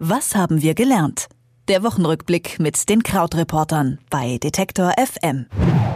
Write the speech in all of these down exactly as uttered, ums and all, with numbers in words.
Was haben wir gelernt? Der Wochenrückblick mit den Krautreportern bei Detektor F M.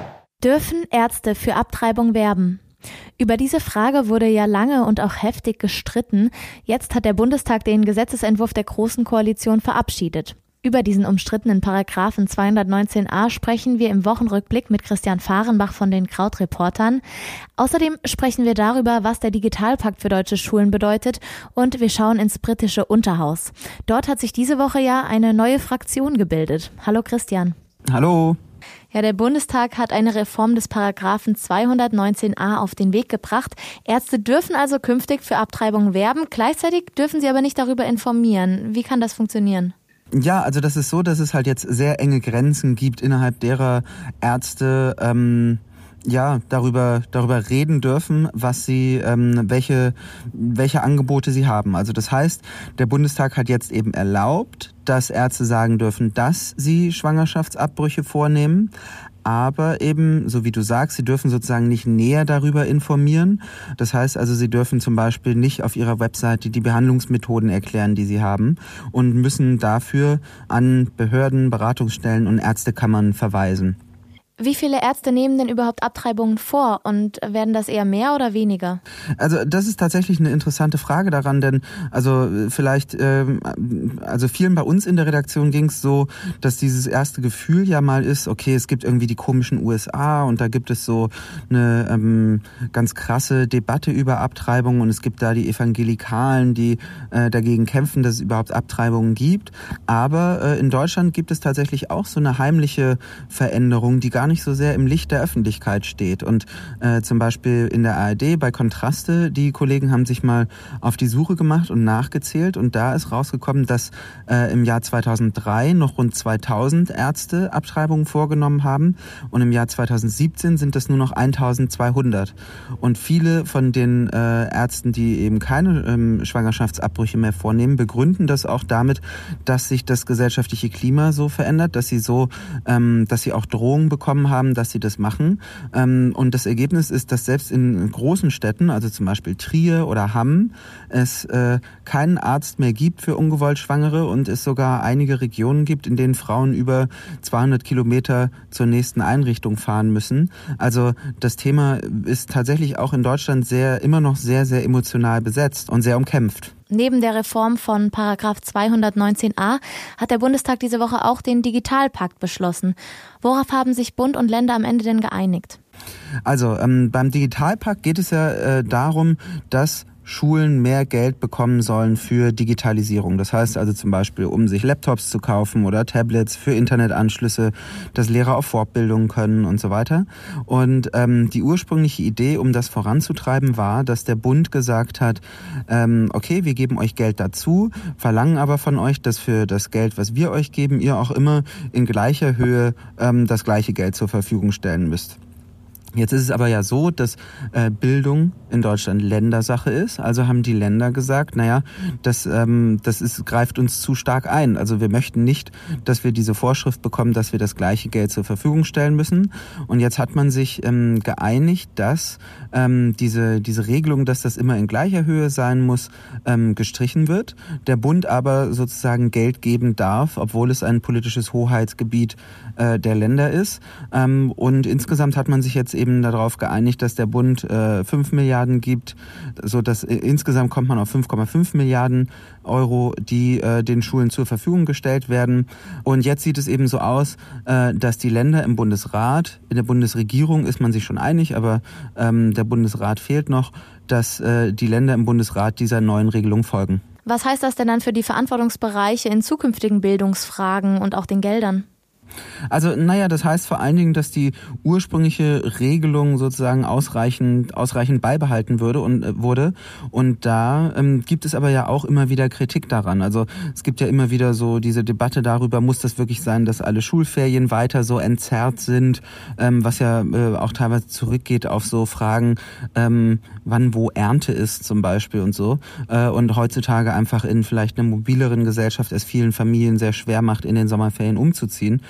Dürfen Ärzte für Abtreibung werben? Über diese Frage wurde ja lange und auch heftig gestritten. Jetzt hat der Bundestag den Gesetzesentwurf der Großen Koalition verabschiedet. Über diesen umstrittenen Paragraphen zweihundertneunzehn a sprechen wir im Wochenrückblick mit Christian Fahrenbach von den Krautreportern. Außerdem sprechen wir darüber, was der Digitalpakt für deutsche Schulen bedeutet, und wir schauen ins britische Unterhaus. Dort hat sich diese Woche ja eine neue Fraktion gebildet. Hallo Christian. Hallo. Ja, der Bundestag hat eine Reform des Paragraphen zweihundertneunzehn a auf den Weg gebracht. Ärzte dürfen also künftig für Abtreibung werben, gleichzeitig dürfen sie aber nicht darüber informieren. Wie kann das funktionieren? Ja, also das ist so, dass es halt jetzt sehr enge Grenzen gibt, innerhalb derer Ärzte ähm, ja darüber darüber reden dürfen, was sie ähm, welche welche Angebote sie haben. Also das heißt, der Bundestag hat jetzt eben erlaubt, dass Ärzte sagen dürfen, dass sie Schwangerschaftsabbrüche vornehmen. Aber eben, so wie du sagst, sie dürfen sozusagen nicht näher darüber informieren. Das heißt also, sie dürfen zum Beispiel nicht auf ihrer Webseite die Behandlungsmethoden erklären, die sie haben, und müssen dafür an Behörden, Beratungsstellen und Ärztekammern verweisen. Wie viele Ärzte nehmen denn überhaupt Abtreibungen vor, und werden das eher mehr oder weniger? Also das ist tatsächlich eine interessante Frage daran, denn also vielleicht, ähm, also vielen bei uns in der Redaktion ging es so, dass dieses erste Gefühl ja mal ist, okay, es gibt irgendwie die komischen U S A und da gibt es so eine ähm, ganz krasse Debatte über Abtreibung und es gibt da die Evangelikalen, die äh, dagegen kämpfen, dass es überhaupt Abtreibungen gibt. Aber äh, in Deutschland gibt es tatsächlich auch so eine heimliche Veränderung, die gar nicht so sehr im Licht der Öffentlichkeit steht. Und äh, zum Beispiel in der A R D bei Kontraste, die Kollegen haben sich mal auf die Suche gemacht und nachgezählt, und da ist rausgekommen, dass äh, im Jahr zweitausenddrei noch rund zweitausend Ärzte Abtreibungen vorgenommen haben und im Jahr zweitausendsiebzehn sind das nur noch eintausendzweihundert. Und viele von den äh, Ärzten, die eben keine ähm, Schwangerschaftsabbrüche mehr vornehmen, begründen das auch damit, dass sich das gesellschaftliche Klima so verändert, dass sie so, ähm, dass sie auch Drohungen bekommen haben, dass sie das machen. Und das Ergebnis ist, dass selbst in großen Städten, also zum Beispiel Trier oder Hamm, es keinen Arzt mehr gibt für ungewollt Schwangere und es sogar einige Regionen gibt, in denen Frauen über zweihundert Kilometer zur nächsten Einrichtung fahren müssen. Also das Thema ist tatsächlich auch in Deutschland sehr, immer noch sehr, sehr emotional besetzt und sehr umkämpft. Neben der Reform von Paragraph zweihundertneunzehn a hat der Bundestag diese Woche auch den Digitalpakt beschlossen. Worauf haben sich Bund und Länder am Ende denn geeinigt? Also ähm, beim Digitalpakt geht es ja äh, darum, dass Schulen mehr Geld bekommen sollen für Digitalisierung. Das heißt also zum Beispiel, um sich Laptops zu kaufen oder Tablets für Internetanschlüsse, dass Lehrer auf Fortbildung können und so weiter. Und ähm, die ursprüngliche Idee, um das voranzutreiben, war, dass der Bund gesagt hat, ähm, okay, wir geben euch Geld dazu, verlangen aber von euch, dass für das Geld, was wir euch geben, ihr auch immer in gleicher Höhe ähm, das gleiche Geld zur Verfügung stellen müsst. Jetzt ist es aber ja so, dass äh, Bildung in Deutschland Ländersache ist. Also haben die Länder gesagt, naja, das, ähm, das ist, greift uns zu stark ein. Also wir möchten nicht, dass wir diese Vorschrift bekommen, dass wir das gleiche Geld zur Verfügung stellen müssen. Und jetzt hat man sich ähm, geeinigt, dass ähm, diese, diese Regelung, dass das immer in gleicher Höhe sein muss, ähm, gestrichen wird. Der Bund aber sozusagen Geld geben darf, obwohl es ein politisches Hoheitsgebiet äh, der Länder ist. Ähm, und insgesamt hat man sich jetzt eben darauf geeinigt, dass der Bund äh, fünf Milliarden gibt, so dass äh, insgesamt kommt man auf fünf Komma fünf Milliarden Euro, die äh, den Schulen zur Verfügung gestellt werden. Und jetzt sieht es eben so aus, äh, dass die Länder im Bundesrat, in der Bundesregierung ist man sich schon einig, aber ähm, der Bundesrat fehlt noch, dass äh, die Länder im Bundesrat dieser neuen Regelung folgen. Was heißt das denn dann für die Verantwortungsbereiche in zukünftigen Bildungsfragen und auch den Geldern? Also, naja, das heißt vor allen Dingen, dass die ursprüngliche Regelung sozusagen ausreichend, ausreichend beibehalten würde und äh, wurde. Und da ähm, gibt es aber ja auch immer wieder Kritik daran. Also es gibt ja immer wieder so diese Debatte darüber, muss das wirklich sein, dass alle Schulferien weiter so entzerrt sind, ähm, was ja äh, auch teilweise zurückgeht auf so Fragen, ähm, wann wo Ernte ist zum Beispiel und so. Äh, und heutzutage einfach in vielleicht einer mobileren Gesellschaft es vielen Familien sehr schwer macht, in den Sommerferien umzuziehen.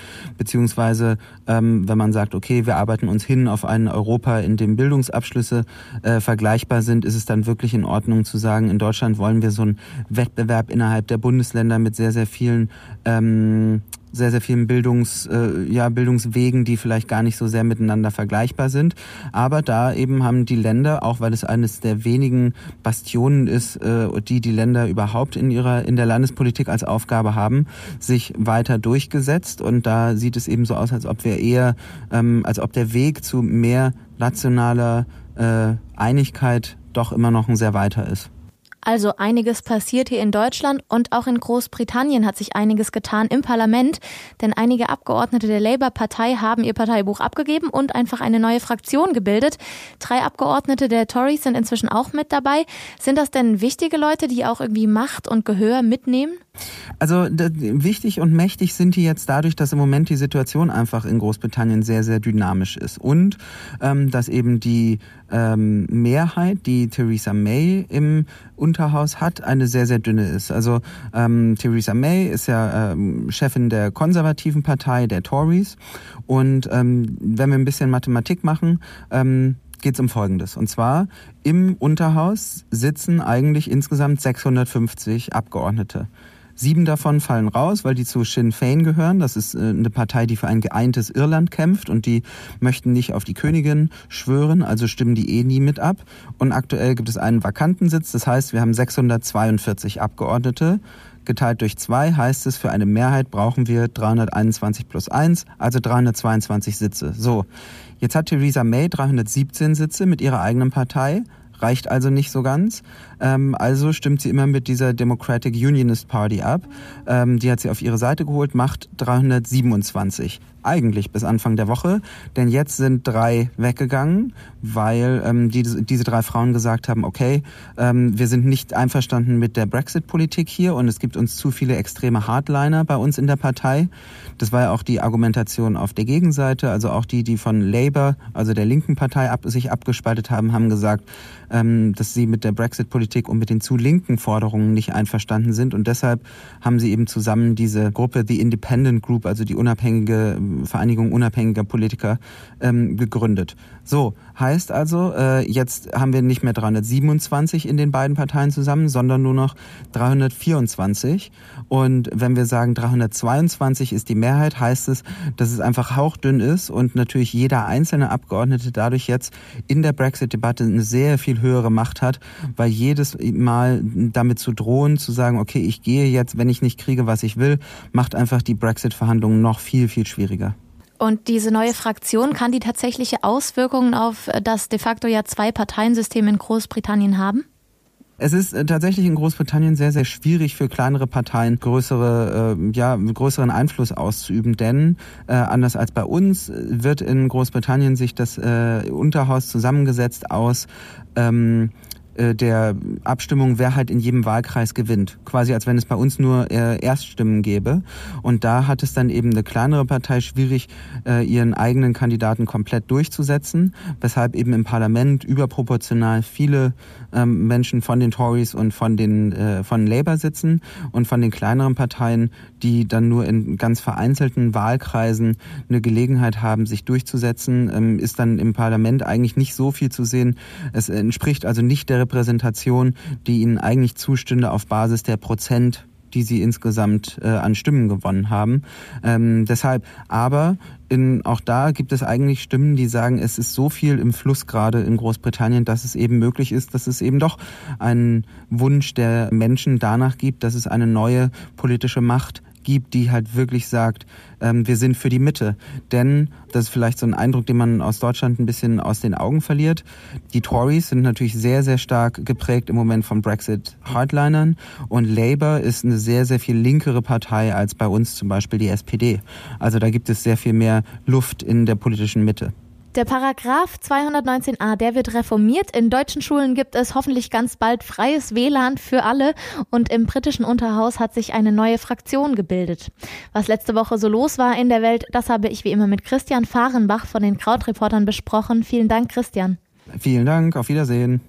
beziehungsweise ähm, wenn man sagt, okay, wir arbeiten uns hin auf ein Europa, in dem Bildungsabschlüsse äh, vergleichbar sind, ist es dann wirklich in Ordnung zu sagen, in Deutschland wollen wir so einen Wettbewerb innerhalb der Bundesländer mit sehr, sehr vielen ähm, sehr, sehr vielen Bildungs, äh, ja, Bildungswegen, die vielleicht gar nicht so sehr miteinander vergleichbar sind. Aber da eben haben die Länder, auch weil es eines der wenigen Bastionen ist, äh, die die Länder überhaupt in ihrer in der Landespolitik als Aufgabe haben, sich weiter durchgesetzt. Und da sieht es eben so aus, als ob wir eher, ähm, als ob der Weg zu mehr nationaler äh, Einigkeit doch immer noch ein sehr weiter ist. Also einiges passiert hier in Deutschland und auch in Großbritannien hat sich einiges getan im Parlament, denn einige Abgeordnete der Labour-Partei haben ihr Parteibuch abgegeben und einfach eine neue Fraktion gebildet. Drei Abgeordnete der Tories sind inzwischen auch mit dabei. Sind das denn wichtige Leute, die auch irgendwie Macht und Gehör mitnehmen? Also wichtig und mächtig sind die jetzt dadurch, dass im Moment die Situation einfach in Großbritannien sehr, sehr dynamisch ist und ähm, dass eben die ähm, Mehrheit, die Theresa May im Unterhaus hat, eine sehr, sehr dünne ist. Also ähm, Theresa May ist ja ähm, Chefin der konservativen Partei, der Tories, und ähm, wenn wir ein bisschen Mathematik machen, ähm, geht es um Folgendes. Und zwar im Unterhaus sitzen eigentlich insgesamt sechshundertfünfzig Abgeordnete. Sieben davon fallen raus, weil die zu Sinn Féin gehören. Das ist eine Partei, die für ein geeintes Irland kämpft und die möchten nicht auf die Königin schwören, also stimmen die eh nie mit ab. Und aktuell gibt es einen vakanten Sitz, das heißt, wir haben sechshundertzweiundvierzig Abgeordnete. Geteilt durch zwei heißt es, für eine Mehrheit brauchen wir dreihunderteinundzwanzig plus eins, also dreihundertzweiundzwanzig Sitze. So, jetzt hat Theresa May dreihundertsiebzehn Sitze mit ihrer eigenen Partei. Reicht also nicht so ganz. Ähm, also stimmt sie immer mit dieser Democratic Unionist Party ab. Ähm, die hat sie auf ihre Seite geholt, macht dreihundertsiebenundzwanzig. Eigentlich bis Anfang der Woche. Denn jetzt sind drei weggegangen, weil ähm, die, diese drei Frauen gesagt haben, okay, ähm, wir sind nicht einverstanden mit der Brexit-Politik hier und es gibt uns zu viele extreme Hardliner bei uns in der Partei. Das war ja auch die Argumentation auf der Gegenseite. Also auch die, die von Labour, also der linken Partei, ab, sich abgespaltet haben, haben gesagt, ähm, dass sie mit der Brexit-Politik und mit den zu linken Forderungen nicht einverstanden sind. Und deshalb haben sie eben zusammen diese Gruppe, The Independent Group, also die unabhängige Vereinigung unabhängiger Politiker, ähm, gegründet. So, heißt also, äh, jetzt haben wir nicht mehr dreihundertsiebenundzwanzig in den beiden Parteien zusammen, sondern nur noch dreihundertvierundzwanzig. Und wenn wir sagen, dreihundertzweiundzwanzig ist die Mehrheit, heißt es, dass es einfach hauchdünn ist und natürlich jeder einzelne Abgeordnete dadurch jetzt in der Brexit-Debatte eine sehr viel höhere Macht hat, weil jedes Mal damit zu drohen, zu sagen, okay, ich gehe jetzt, wenn ich nicht kriege, was ich will, macht einfach die Brexit-Verhandlungen noch viel, viel schwieriger. Und diese neue Fraktion, kann die tatsächliche Auswirkungen auf das de facto ja Zwei-Parteien-System in Großbritannien haben? Es ist tatsächlich in Großbritannien sehr, sehr schwierig für kleinere Parteien größere, äh, ja, größeren Einfluss auszuüben, denn äh, anders als bei uns wird in Großbritannien sich das äh, Unterhaus zusammengesetzt aus ähm, der Abstimmung, wer halt in jedem Wahlkreis gewinnt. Quasi als wenn es bei uns nur äh, Erststimmen gäbe. Und da hat es dann eben eine kleinere Partei schwierig, äh, ihren eigenen Kandidaten komplett durchzusetzen, weshalb eben im Parlament überproportional viele ähm, Menschen von den Tories und von den äh, von Labour sitzen und von den kleineren Parteien, die dann nur in ganz vereinzelten Wahlkreisen eine Gelegenheit haben, sich durchzusetzen, ähm, ist dann im Parlament eigentlich nicht so viel zu sehen. Es entspricht also nicht der Repräsentation, die ihnen eigentlich zustünde auf Basis der Prozent, die sie insgesamt äh, an Stimmen gewonnen haben. Ähm, deshalb, aber in, auch da gibt es eigentlich Stimmen, die sagen, es ist so viel im Fluss gerade in Großbritannien, dass es eben möglich ist, dass es eben doch einen Wunsch der Menschen danach gibt, dass es eine neue politische Macht gibt, die halt wirklich sagt, ähm, wir sind für die Mitte. Denn das ist vielleicht so ein Eindruck, den man aus Deutschland ein bisschen aus den Augen verliert. Die Tories sind natürlich sehr, sehr stark geprägt im Moment von Brexit-Hardlinern und Labour ist eine sehr, sehr viel linkere Partei als bei uns zum Beispiel die S P D. Also da gibt es sehr viel mehr Luft in der politischen Mitte. Der Paragraph zweihundertneunzehn a, der wird reformiert. In deutschen Schulen gibt es hoffentlich ganz bald freies W L A N für alle und im britischen Unterhaus hat sich eine neue Fraktion gebildet. Was letzte Woche so los war in der Welt, das habe ich wie immer mit Christian Fahrenbach von den Krautreportern besprochen. Vielen Dank, Christian. Vielen Dank, auf Wiedersehen.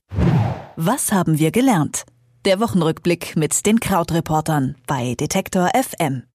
Was haben wir gelernt? Der Wochenrückblick mit den Krautreportern bei Detektor F M.